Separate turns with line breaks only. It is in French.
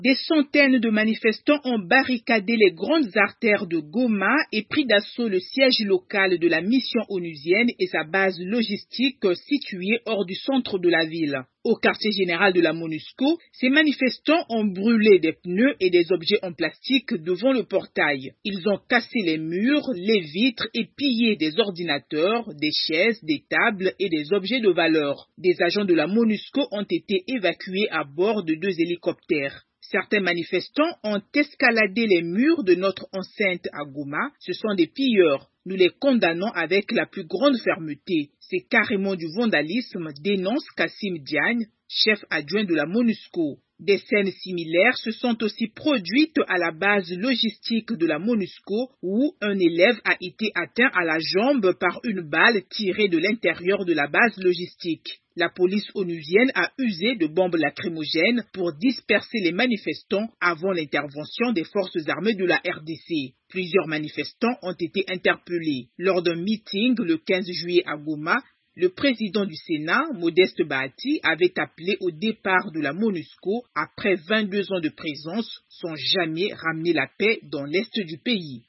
Des centaines de manifestants ont barricadé les grandes artères de Goma et pris d'assaut le siège local de la mission onusienne et sa base logistique située hors du centre de la ville. Au quartier général de la MONUSCO, ces manifestants ont brûlé des pneus et des objets en plastique devant le portail. Ils ont cassé les murs, les vitres et pillé des ordinateurs, des chaises, des tables et des objets de valeur. Des agents de la MONUSCO ont été évacués à bord de 2 hélicoptères. Certains manifestants ont escaladé les murs de notre enceinte à Goma. Ce sont des pilleurs. Nous les condamnons avec la plus grande fermeté. C'est carrément du vandalisme, dénonce Kassim Diagne, chef adjoint de la MONUSCO. Des scènes similaires se sont aussi produites à la base logistique de la MONUSCO où un élève a été atteint à la jambe par une balle tirée de l'intérieur de la base logistique. La police onusienne a usé de bombes lacrymogènes pour disperser les manifestants avant l'intervention des forces armées de la RDC. Plusieurs manifestants ont été interpellés. Lors d'un meeting le 15 juillet à Goma, le président du Sénat, Modeste Bahati, avait appelé au départ de la MONUSCO après 22 ans de présence sans jamais ramener la paix dans l'est du pays.